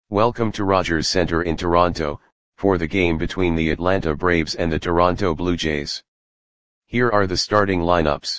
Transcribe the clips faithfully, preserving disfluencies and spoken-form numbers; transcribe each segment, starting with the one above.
Welcome to Rogers Centre in Toronto, for the game between the Atlanta Braves and the Toronto Blue Jays. Here are the starting lineups.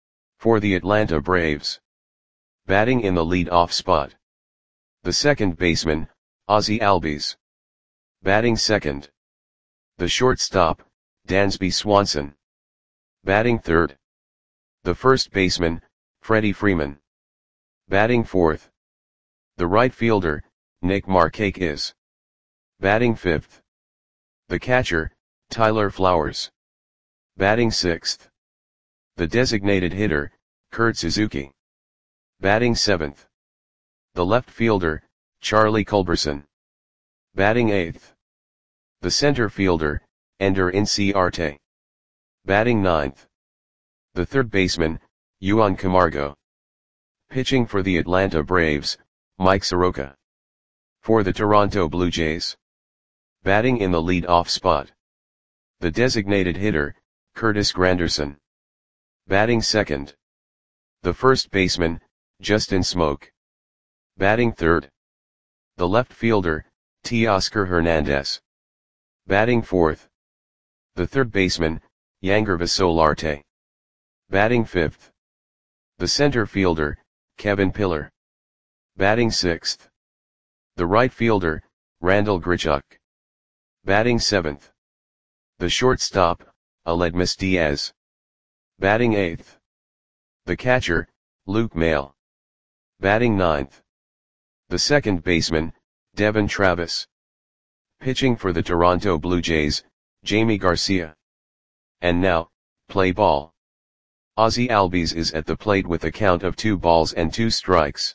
For the Atlanta Braves. Batting in the lead-off spot. The second baseman, Ozzie Albies. Batting second. The shortstop, Dansby Swanson. Batting third. The first baseman, Freddie Freeman. Batting fourth. The right fielder, Nick Markakis. Batting fifth. The catcher, Tyler Flowers. Batting sixth. The designated hitter, Kurt Suzuki. Batting seventh. The left fielder, Charlie Culberson. Batting eighth. The center fielder, Ender Inciarte. Batting ninth. The third baseman, Juan Camargo. Pitching for the Atlanta Braves, Mike Soroka. For the Toronto Blue Jays. Batting in the lead-off spot. The designated hitter, Curtis Granderson. Batting second. The first baseman, Justin Smoak. Batting third. The left fielder, Teoscar Hernandez. Batting fourth. The third baseman, Yangervis Solarte. Batting fifth. The center fielder, Kevin Pillar. Batting sixth. The right fielder, Randall Grichuk. Batting seventh. The shortstop, Aledmus Diaz. Batting eighth. The catcher, Luke Maile. Batting ninth. The second baseman, Devon Travis. Pitching for the Toronto Blue Jays, Jamie Garcia. And now, play ball. Ozzie Albies is at the plate with a count of two balls and two strikes.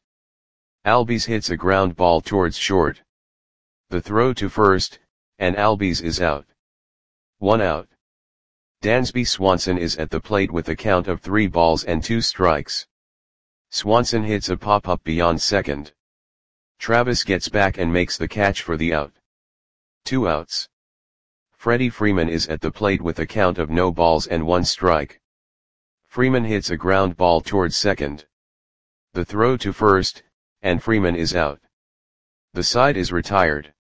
Albies hits a ground ball towards short. The throw to first, and Albies is out. One out. Dansby Swanson is at the plate with a count of three balls and two strikes. Swanson hits a pop-up beyond second. Travis gets back and makes the catch for the out. Two outs. Freddie Freeman is at the plate with a count of no balls and one strike. Freeman hits a ground ball towards second. The throw to first, and Freeman is out. The side is retired.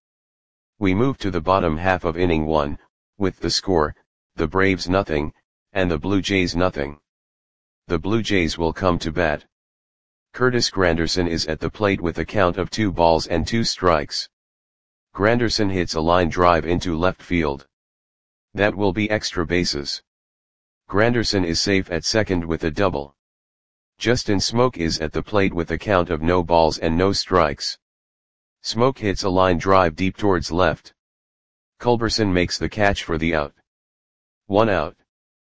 We move to the bottom half of inning one, with the score, the Braves nothing, and the Blue Jays nothing. The Blue Jays will come to bat. Curtis Granderson is at the plate with a count of two balls and two strikes. Granderson hits a line drive into left field. That will be extra bases. Granderson is safe at second with a double. Justin Smoak is at the plate with a count of no balls and no strikes. Smoak hits a line drive deep towards left. Culberson makes the catch for the out. One out.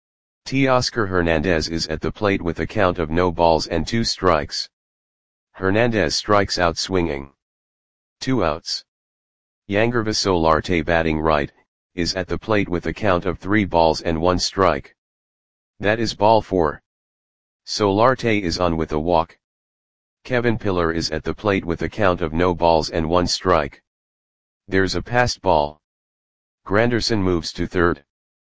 Teoscar Hernandez is at the plate with a count of no balls and two strikes. Hernandez strikes out swinging. Two outs. Yangervis Solarte, batting right, is at the plate with a count of three balls and one strike. That is ball four. Solarte is on with a walk. Kevin Pillar is at the plate with a count of no balls and one strike. There's a passed ball. Granderson moves to third.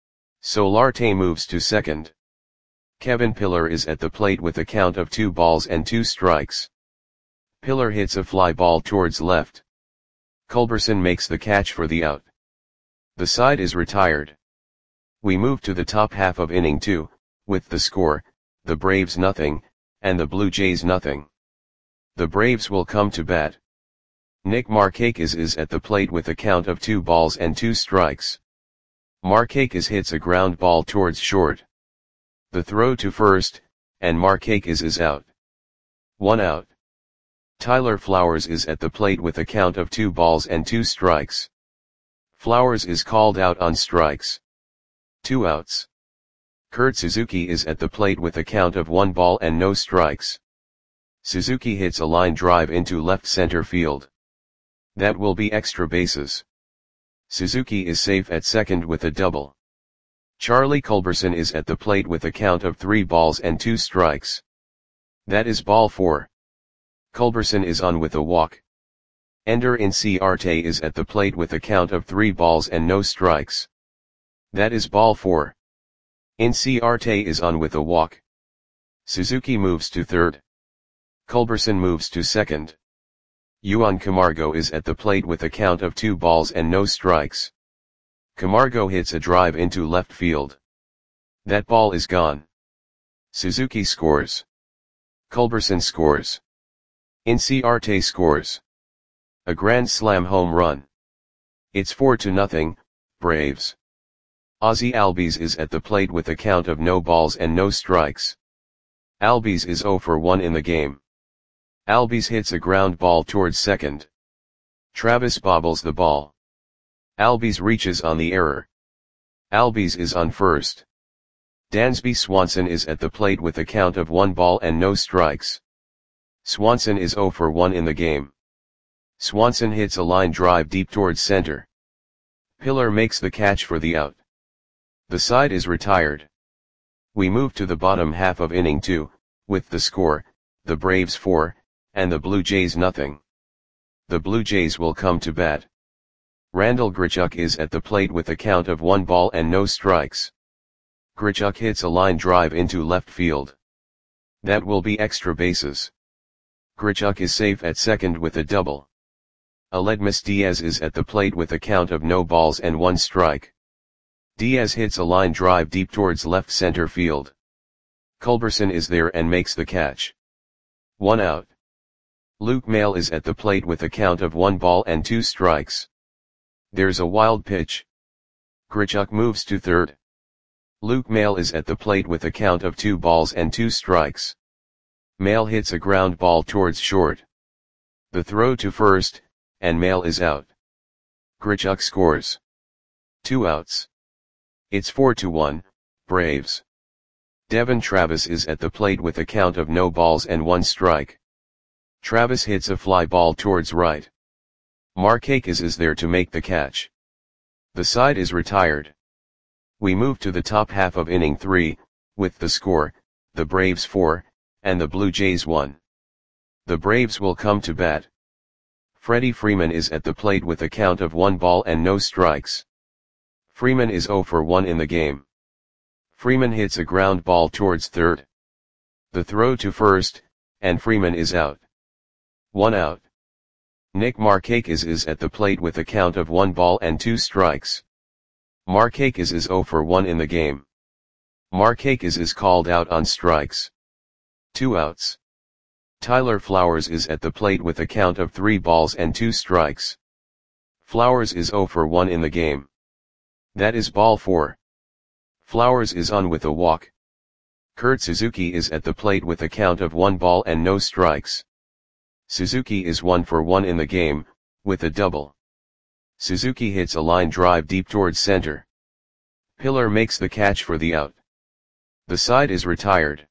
Solarte moves to second. Kevin Pillar is at the plate with a count of two balls and two strikes. Pillar hits a fly ball towards left. Culberson makes the catch for the out. The side is retired. We move to the top half of inning two, with the score, the Braves nothing, and the Blue Jays nothing. The Braves will come to bat. Nick Markakis is at the plate with a count of two balls and two strikes. Markakis hits a ground ball towards short. The throw to first, and Markakis is out. One out. Tyler Flowers is at the plate with a count of two balls and two strikes. Flowers is called out on strikes. Two outs. Kurt Suzuki is at the plate with a count of one ball and no strikes. Suzuki hits a line drive into left center field. That will be extra bases. Suzuki is safe at second with a double. Charlie Culberson is at the plate with a count of three balls and two strikes. That is ball four. Culberson is on with a walk. Ender Inciarte is at the plate with a count of three balls and no strikes. That is ball four. Inciarte is on with a walk. Suzuki moves to third. Culberson moves to second. Juan Camargo is at the plate with a count of two balls and no strikes. Camargo hits a drive into left field. That ball is gone. Suzuki scores. Culberson scores. Inciarte scores. A grand slam home run. It's four to nothing, Braves. Ozzie Albies is at the plate with a count of no balls and no strikes. Albies is zero for one in the game. Albies hits a ground ball towards second. Travis bobbles the ball. Albies reaches on the error. Albies is on first. Dansby Swanson is at the plate with a count of one ball and no strikes. Swanson is zero for one in the game. Swanson hits a line drive deep towards center. Pillar makes the catch for the out. The side is retired. We move to the bottom half of inning two, with the score, the Braves four, and the Blue Jays nothing. The Blue Jays will come to bat. Randal Grichuk is at the plate with a count of one ball and no strikes. Grichuk hits a line drive into left field. That will be extra bases. Grichuk is safe at second with a double. Aledmus Diaz is at the plate with a count of no balls and one strike. Diaz hits a line drive deep towards left center field. Culberson is there and makes the catch. One out. Luke Maile is at the plate with a count of one ball and two strikes. There's a wild pitch. Grichuk moves to third. Luke Maile is at the plate with a count of two balls and two strikes. Maile hits a ground ball towards short. The throw to first, and Maile is out. Grichuk scores. Two outs. It's four to one, Braves. Devon Travis is at the plate with a count of no balls and one strike. Travis hits a fly ball towards right. Markakis is there to make the catch. The side is retired. We move to the top half of inning three, with the score, the Braves four, and the Blue Jays one. The Braves will come to bat. Freddie Freeman is at the plate with a count of one ball and no strikes. Freeman is zero for one in the game. Freeman hits a ground ball towards third. The throw to first, and Freeman is out. One out. Nick Markakis is at the plate with a count of one ball and two strikes. Markakis is zero for one in the game. Markakis is called out on strikes. Two outs. Tyler Flowers is at the plate with a count of three balls and two strikes. Flowers is zero for one in the game. That is ball four. Flowers is on with a walk. Kurt Suzuki is at the plate with a count of one ball and no strikes. Suzuki is one for one in the game, with a double. Suzuki hits a line drive deep towards center. Pillar makes the catch for the out. The side is retired.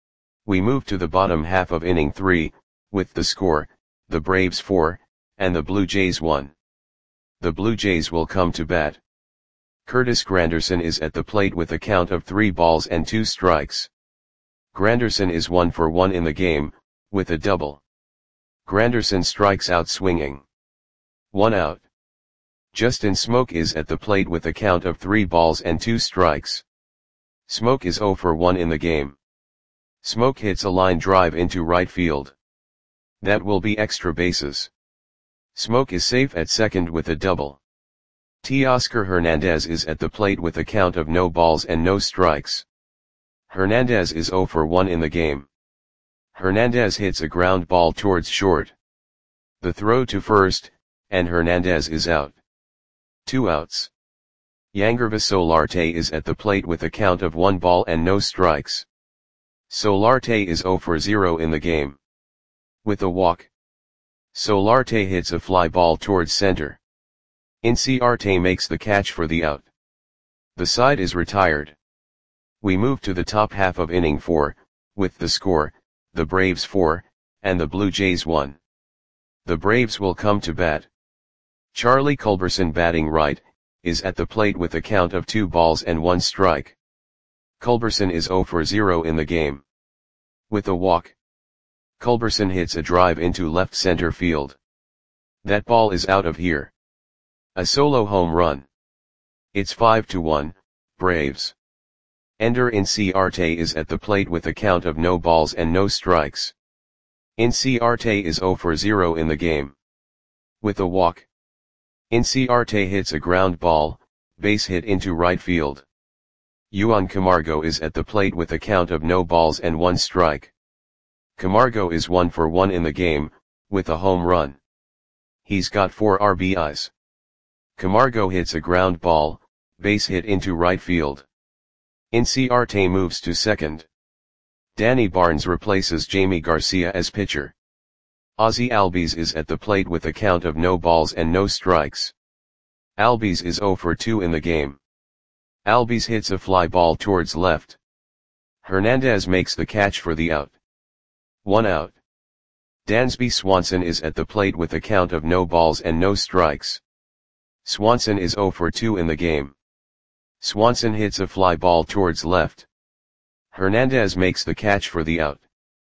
We move to the bottom half of inning three, with the score, the Braves four, and the Blue Jays one. The Blue Jays will come to bat. Curtis Granderson is at the plate with a count of three balls and two strikes. Granderson is one for one in the game, with a double. Granderson strikes out swinging. One out. Justin Smoak is at the plate with a count of three balls and two strikes. Smoak is zero for one in the game. Smoak hits a line drive into right field. That will be extra bases. Smoak is safe at second with a double. Teoscar Hernandez is at the plate with a count of no balls and no strikes. Hernandez is zero for one in the game. Hernandez hits a ground ball towards short. The throw to first, and Hernandez is out. Two outs. Yangervis Solarte is at the plate with a count of one ball and no strikes. Solarte is zero for zero in the game. With a walk. Solarte hits a fly ball towards center. Inciarte makes the catch for the out. The side is retired. We move to the top half of inning four, with the score, the Braves four, and the Blue Jays one. The Braves will come to bat. Charlie Culberson batting right, is at the plate with a count of two balls and one strike. Culberson is zero for zero in the game. With a walk. Culberson hits a drive into left center field. That ball is out of here. A solo home run. It's five to one, Braves. Ender Inciarte is at the plate with a count of no balls and no strikes. Inciarte is zero for zero in the game. With a walk. Inciarte hits a ground ball, base hit into right field. Juan Camargo is at the plate with a count of no balls and one strike. Camargo is one for one in the game, with a home run. He's got four R B Is. Camargo hits a ground ball, base hit into right field. Inciarte moves to second. Danny Barnes replaces Jamie Garcia as pitcher. Ozzie Albies is at the plate with a count of no balls and no strikes. Albies is zero for two in the game. Albies hits a fly ball towards left. Hernandez makes the catch for the out. One out. Dansby Swanson is at the plate with a count of no balls and no strikes. Swanson is zero for two in the game. Swanson hits a fly ball towards left. Hernandez makes the catch for the out.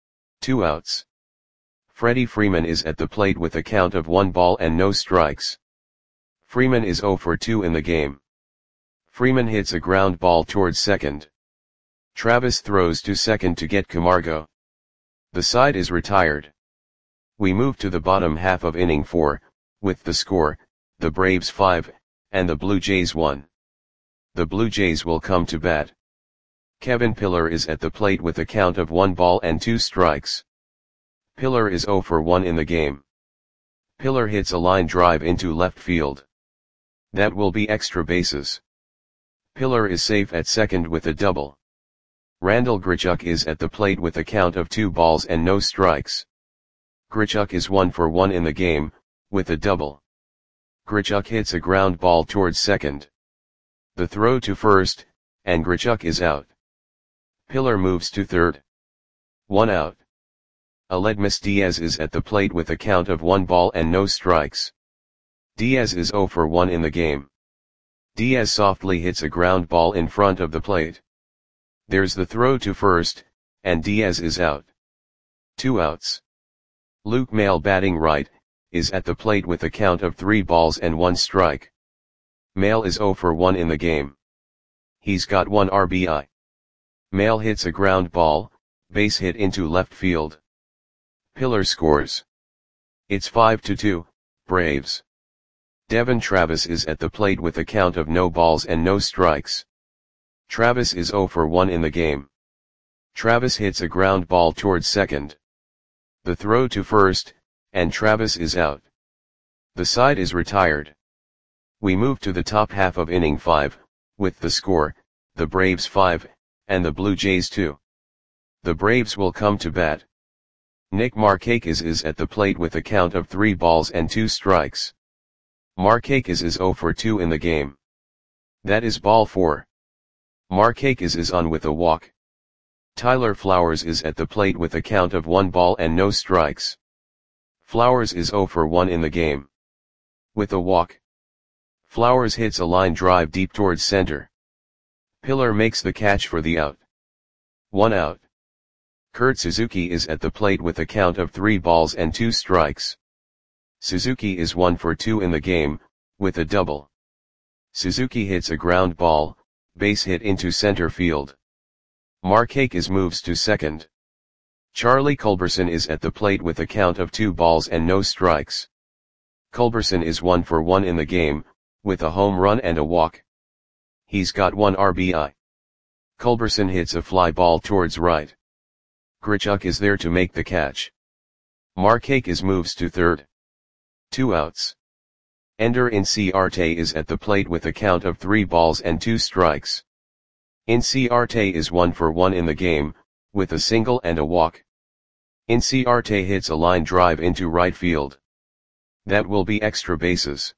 Two outs. Freddie Freeman is at the plate with a count of one ball and no strikes. Freeman is zero for two in the game. Freeman hits a ground ball towards second. Travis throws to second to get Camargo. The side is retired. We move to the bottom half of inning four, with the score, the Braves five, and the Blue Jays one. The Blue Jays will come to bat. Kevin Pillar is at the plate with a count of one ball and two strikes. Pillar is zero for one in the game. Pillar hits a line drive into left field. That will be extra bases. Pillar is safe at second with a double. Randall Grichuk is at the plate with a count of two balls and no strikes. Grichuk is one for one in the game, with a double. Grichuk hits a ground ball towards second. The throw to first, and Grichuk is out. Pillar moves to third. One out. Aledmus Diaz is at the plate with a count of one ball and no strikes. Diaz is zero for one in the game. Diaz softly hits a ground ball in front of the plate. There's the throw to first, and Diaz is out. Two outs. Luke Maile batting right, is at the plate with a count of three balls and one strike. Maile is zero for one in the game. He's got one R B I. Maile hits a ground ball, base hit into left field. Pillar scores. It's five to two, Braves. Devon Travis is at the plate with a count of no balls and no strikes. Travis is zero for one in the game. Travis hits a ground ball towards second. The throw to first, and Travis is out. The side is retired. We move to the top half of inning five, with the score, the Braves five, and the Blue Jays two. The Braves will come to bat. Nick Markakis is at the plate with a count of three balls and two strikes. Markakis is zero for two in the game. That is ball four. Markakis is on with a walk. Tyler Flowers is at the plate with a count of one ball and no strikes. Flowers is zero for one in the game. With a walk. Flowers hits a line drive deep towards center. Pillar makes the catch for the out. One out. Kurt Suzuki is at the plate with a count of three balls and two strikes. Suzuki is one for two in the game, with a double. Suzuki hits a ground ball, base hit into center field. Markakis moves to second. Charlie Culberson is at the plate with a count of two balls and no strikes. Culberson is one for one in the game, with a home run and a walk. He's got one R B I. Culberson hits a fly ball towards right. Grichuk is there to make the catch. Markakis moves to third. Two outs. Ender Inciarte is at the plate with a count of three balls and two strikes. Inciarte is one for one in the game, with a single and a walk. Inciarte hits a line drive into right field. That will be extra bases.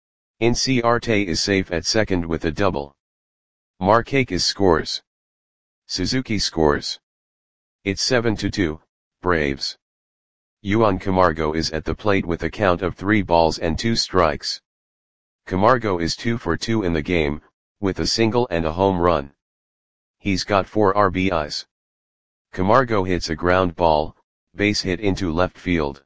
Inciarte is safe at second with a double. Markakis scores. Suzuki scores. It's seven to two, Braves. Juan Camargo is at the plate with a count of three balls and two strikes. Camargo is two for two in the game, with a single and a home run. He's got four R B Is. Camargo hits a ground ball, base hit into left field.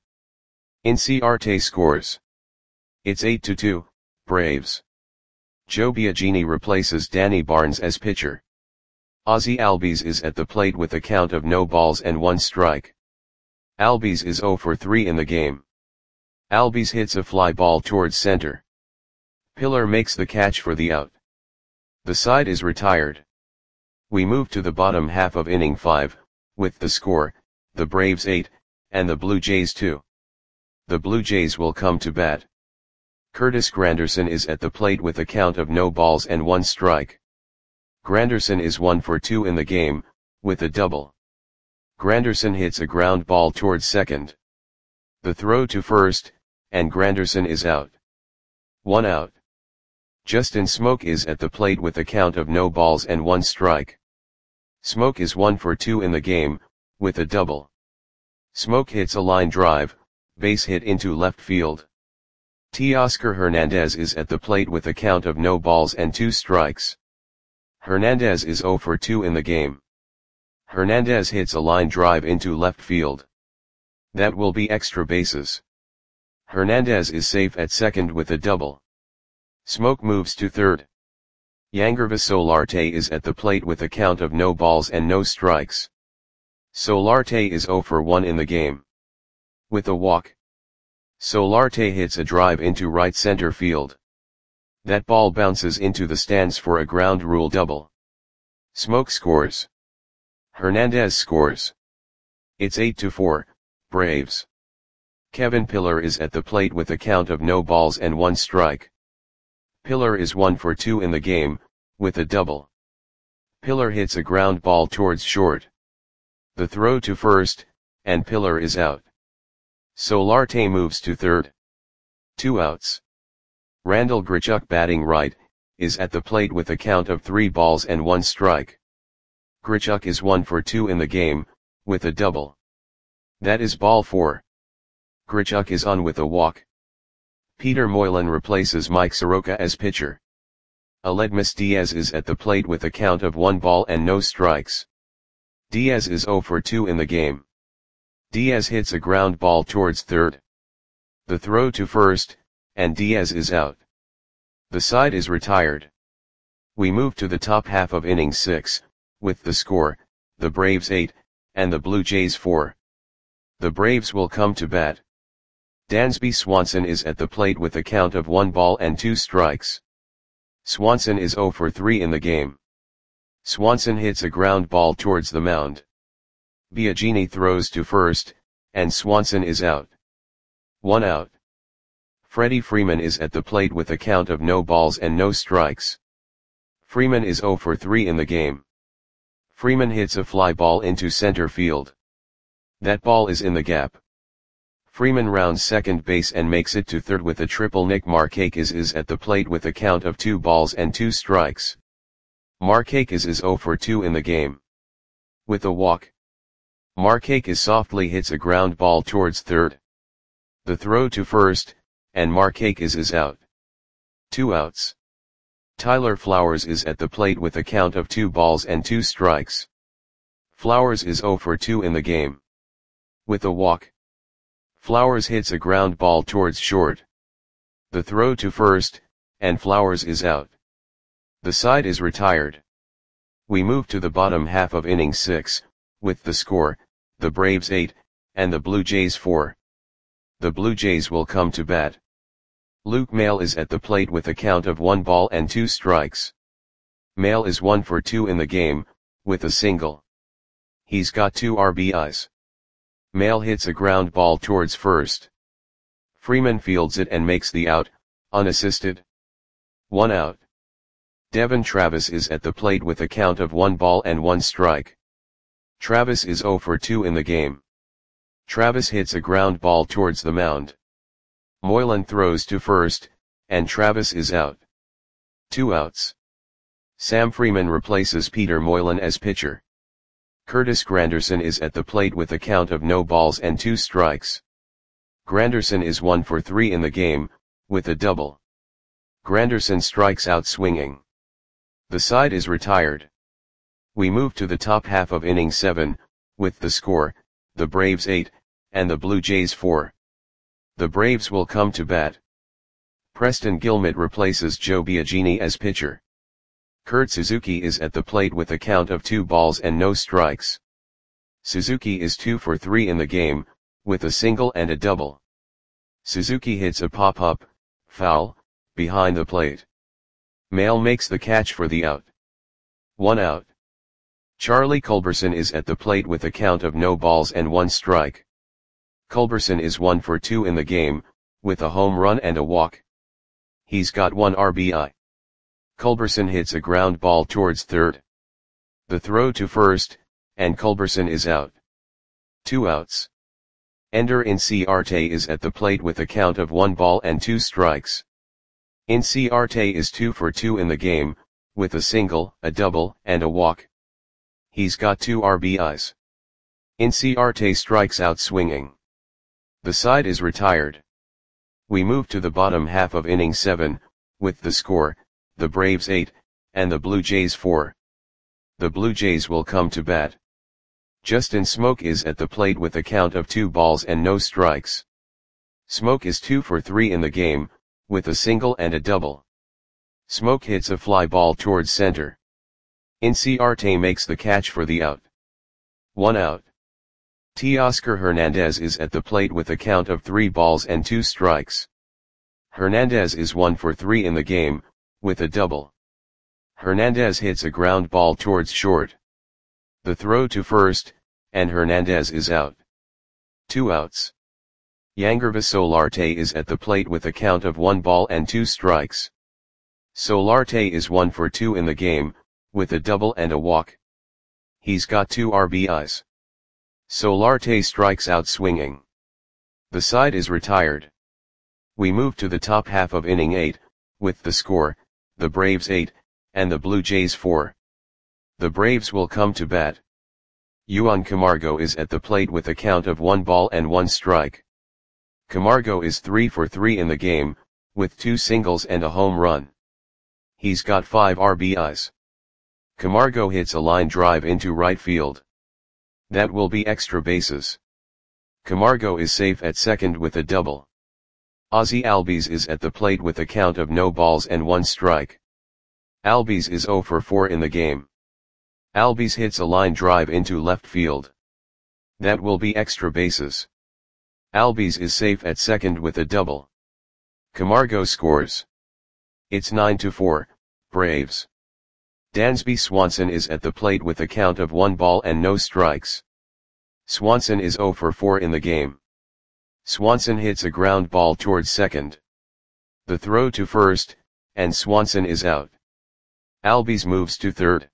Inciarte scores. It's eight to two, Braves. Joe Biagini replaces Danny Barnes as pitcher. Ozzie Albies is at the plate with a count of no balls and one strike. Albies is zero for three in the game. Albies hits a fly ball towards center. Pillar makes the catch for the out. The side is retired. We move to the bottom half of inning five, with the score, the Braves eight, and the Blue Jays two. The Blue Jays will come to bat. Curtis Granderson is at the plate with a count of no balls and one strike. Granderson is one for two in the game, with a double. Granderson hits a ground ball towards second. The throw to first, and Granderson is out. One out. Justin Smoke is at the plate with a count of no balls and one strike. Smoke is one for two in the game, with a double. Smoke hits a line drive, base hit into left field. Teoscar Hernandez is at the plate with a count of no balls and two strikes. Hernandez is zero for two in the game. Hernandez hits a line drive into left field. That will be extra bases. Hernandez is safe at second with a double. Smoke moves to third. Yangervis Solarte is at the plate with a count of no balls and no strikes. Solarte is zero for one in the game. With a walk. Solarte hits a drive into right center field. That ball bounces into the stands for a ground rule double. Smoke scores. Hernandez scores. It's eight to four, Braves. Kevin Pillar is at the plate with a count of no balls and one strike. Pillar is one for two in the game, with a double. Pillar hits a ground ball towards short. The throw to first, and Pillar is out. Solarte moves to third. Two outs. Randall Grichuk, batting right, is at the plate with a count of three balls and one strike. Grichuk is one for two in the game, with a double. That is ball four. Grichuk is on with a walk. Peter Moylan replaces Mike Soroka as pitcher. Aledmus Diaz is at the plate with a count of one ball and no strikes. Diaz is zero for two in the game. Diaz hits a ground ball towards third. The throw to first, and Diaz is out. The side is retired. We move to the top half of inning six, with the score, the Braves eight, and the Blue Jays four. The Braves will come to bat. Dansby Swanson is at the plate with a count of one ball and two strikes. Swanson is zero for three in the game. Swanson hits a ground ball towards the mound. Biagini throws to first, and Swanson is out. One out. Freddie Freeman is at the plate with a count of no balls and no strikes. Freeman is zero for three in the game. Freeman hits a fly ball into center field. That ball is in the gap. Freeman rounds second base and makes it to third with a triple. Nick Markakis is at the plate with a count of two balls and two strikes. Markakis is zero for two in the game. With a walk. Markakis softly hits a ground ball towards third. The throw to first, and Markakis is out. Two outs. Tyler Flowers is at the plate with a count of two balls and two strikes. Flowers is zero for two in the game. With a walk. Flowers hits a ground ball towards short. The throw to first, and Flowers is out. The side is retired. We move to the bottom half of inning six, with the score, the Braves eight, and the Blue Jays four. The Blue Jays will come to bat. Luke Maile is at the plate with a count of one ball and two strikes. Maile is one for two in the game, with a single. He's got two R B Is. Maile hits a ground ball towards first. Freeman fields it and makes the out, unassisted. One out. Devon Travis is at the plate with a count of one ball and one strike. Travis is zero for two in the game. Travis hits a ground ball towards the mound. Moylan throws to first, and Travis is out. Two outs. Sam Freeman replaces Peter Moylan as pitcher. Curtis Granderson is at the plate with a count of no balls and two strikes. Granderson is one for three in the game, with a double. Granderson strikes out swinging. The side is retired. We move to the top half of inning seven, with the score, the Braves eight, and the Blue Jays four. The Braves will come to bat. Preston Guillemette replaces Joe Biagini as pitcher. Kurt Suzuki is at the plate with a count of two balls and no strikes. Suzuki is two for three in the game, with a single and a double. Suzuki hits a pop-up, foul, behind the plate. Maile makes the catch for the out. One out. Charlie Culberson is at the plate with a count of no balls and one strike. Culberson is one for two in the game, with a home run and a walk. He's got one R B I. Culberson hits a ground ball towards third. The throw to first, and Culberson is out. Two outs. Ender Inciarte is at the plate with a count of one ball and two strikes. Inciarte is two for two in the game, with a single, a double, and a walk. He's got two R B Is. Inciarte strikes out swinging. The side is retired. We move to the bottom half of inning seven, with the score, the Braves eight, and the Blue Jays four. The Blue Jays will come to bat. Justin Smoak is at the plate with a count of two balls and no strikes. Smoak is two for three in the game, with a single and a double. Smoak hits a fly ball towards center. Inciarte makes the catch for the out. One out. Teoscar Hernandez is at the plate with a count of three balls and two strikes. Hernandez is one for three in the game, with a double. Hernandez hits a ground ball towards short. The throw to first, and Hernandez is out. Two outs. Yangervis Solarte is at the plate with a count of one ball and two strikes. Solarte is one for two in the game, with a double and a walk. He's got two R B Is. Solarte strikes out swinging. The side is retired. We move to the top half of inning eight, with the score, the Braves eight, and the Blue Jays four. The Braves will come to bat. Yuan Camargo is at the plate with a count of one ball and one strike. Camargo is three for three in the game, with two singles and a home run. He's got five R B Is. Camargo hits a line drive into right field. That will be extra bases. Camargo is safe at second with a double. Ozzie Albies is at the plate with a count of no balls and one strike. Albies is zero for four in the game. Albies hits a line drive into left field. That will be extra bases. Albies is safe at second with a double. Camargo scores. It's nine to four, Braves. Dansby Swanson is at the plate with a count of one ball and no strikes. Swanson is zero for four in the game. Swanson hits a ground ball towards second. The throw to first, and Swanson is out. Albies moves to third.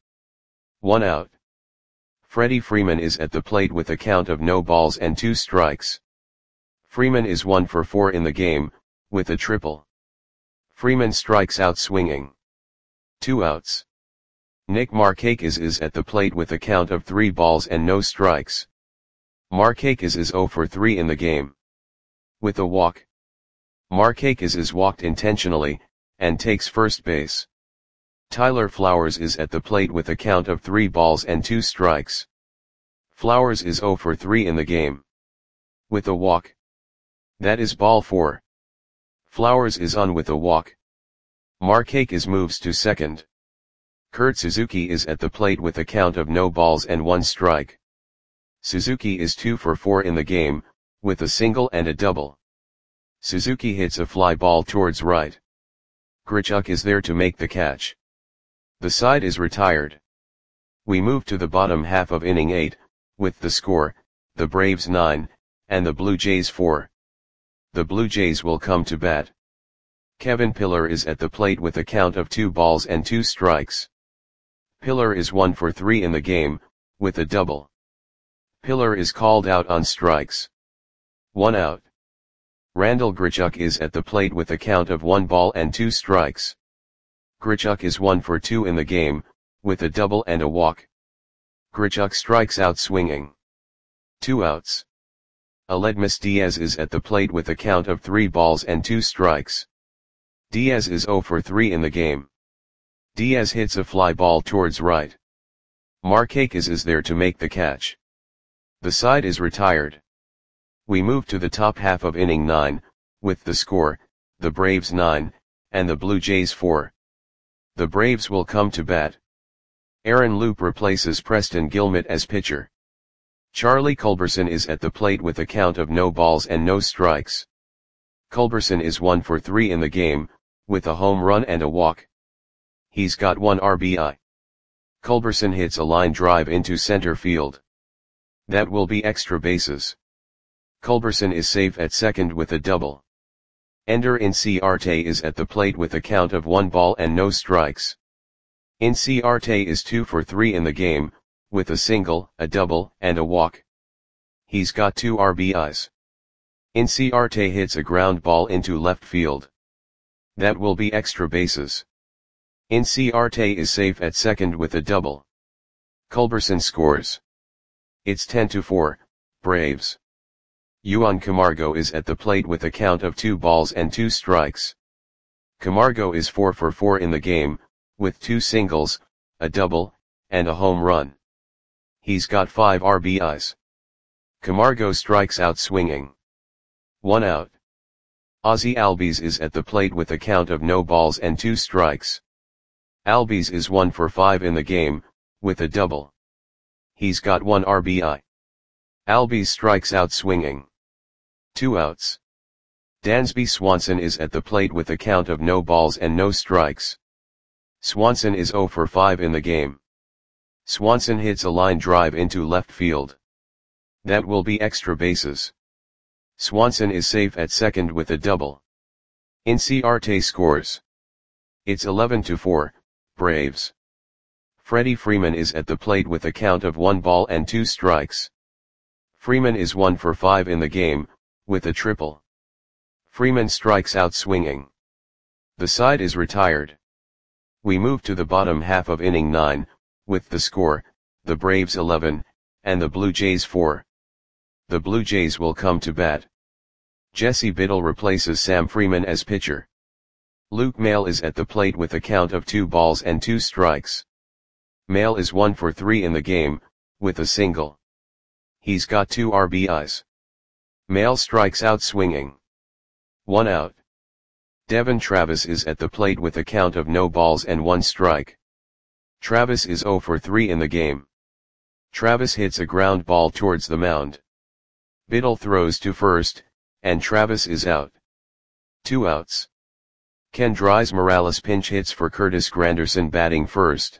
One out. Freddie Freeman is at the plate with a count of no balls and two strikes. Freeman is one for four in the game, with a triple. Freeman strikes out swinging. Two outs. Nick Markakis is at the plate with a count of three balls and no strikes. Markakis is zero for three in the game. With a walk. Markakis is walked intentionally, and takes first base. Tyler Flowers is at the plate with a count of three balls and two strikes. Flowers is zero for three in the game. With a walk. That is ball four. Flowers is on with a walk. Markakis moves to second. Kurt Suzuki is at the plate with a count of no balls and one strike. Suzuki is two for four in the game, with a single and a double. Suzuki hits a fly ball towards right. Grichuk is there to make the catch. The side is retired. We move to the bottom half of inning eight, with the score, the Braves nine, and the Blue Jays four. The Blue Jays will come to bat. Kevin Pillar is at the plate with a count of two balls and two strikes. Pillar is one for three in the game, with a double. Pillar is called out on strikes. One out. Randall Grichuk is at the plate with a count of one ball and two strikes. Grichuk is one for two in the game, with a double and a walk. Grichuk strikes out swinging. Two outs. Aledmus Diaz is at the plate with a count of three balls and two strikes. Diaz is zero for three in the game. Diaz hits a fly ball towards right. Markakis is there to make the catch. The side is retired. We move to the top half of inning nine, with the score, the Braves nine, and the Blue Jays four. The Braves will come to bat. Aaron Loup replaces Preston Guillemette as pitcher. Charlie Culberson is at the plate with a count of no balls and no strikes. Culberson is one for three in the game, with a home run and a walk. He's got one R B I. Culberson hits a line drive into center field. That will be extra bases. Culberson is safe at second with a double. Ender Inciarte is at the plate with a count of one ball and no strikes. Inciarte is two for three in the game, with a single, a double, and a walk. He's got two R B Is. Inciarte hits a ground ball into left field. That will be extra bases. Inciarte is safe at second with a double. Culberson scores. It's ten to four, Braves. Juan Camargo is at the plate with a count of two balls and two strikes. Camargo is four for four in the game, with two singles, a double, and a home run. He's got five R B Is. Camargo strikes out swinging. One out. Ozzie Albies is at the plate with a count of no balls and two strikes. Albies is one for five in the game, with a double. He's got one R B I. Albies strikes out swinging. Two outs. Dansby Swanson is at the plate with a count of no balls and no strikes. Swanson is zero for five in the game. Swanson hits a line drive into left field. That will be extra bases. Swanson is safe at second with a double. Inciarte scores. It's eleven to four, Braves. Freddie Freeman is at the plate with a count of one ball and two strikes. Freeman is one for five in the game, with a triple. Freeman strikes out swinging. The side is retired. We move to the bottom half of inning nine, with the score, the Braves eleven, and the Blue Jays four. The Blue Jays will come to bat. Jesse Biddle replaces Sam Freeman as pitcher. Luke Maile is at the plate with a count of two balls and two strikes. Maile is one for three in the game, with a single. He's got two R B Is. Maile strikes out swinging. One out. Devon Travis is at the plate with a count of no balls and one strike. Travis is zero for three in the game. Travis hits a ground ball towards the mound. Biddle throws to first, and Travis is out. Two outs. Kendrys Morales pinch hits for Curtis Granderson batting first.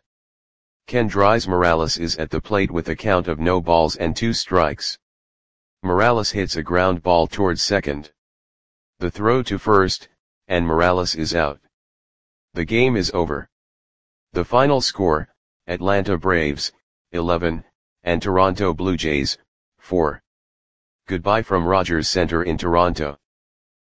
Kendrys Morales is at the plate with a count of no balls and two strikes. Morales hits a ground ball towards second. The throw to first, and Morales is out. The game is over. The final score, Atlanta Braves, eleven, and Toronto Blue Jays, four. Goodbye from Rogers Center in Toronto.